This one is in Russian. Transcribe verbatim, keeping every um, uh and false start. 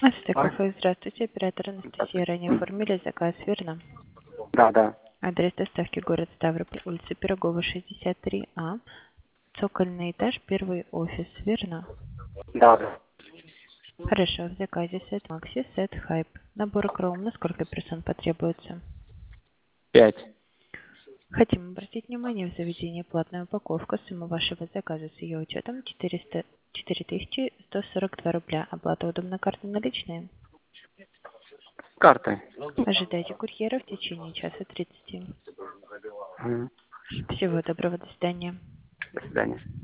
Астеков, здравствуйте. Оператор Анастасия. Ранее оформили заказ, верно? Да, да, Адрес доставки город Ставрополь, улица Пирогова, шестьдесят три А. Цокольный этаж, первый офис, верно? да, да. Хорошо, в заказе сет Макси, сет Хайп. Набор Chrome, на сколько персон потребуется? Пять. Хотим обратить внимание в заведении платная упаковка. Сумма вашего заказа с ее учетом четыреста четыре тысячи сто сорок два рубля. Оплата удобна карты наличные. Карты. Ожидайте курьера в течение часа тридцати. Мгм. Всего доброго, до свидания. До свидания.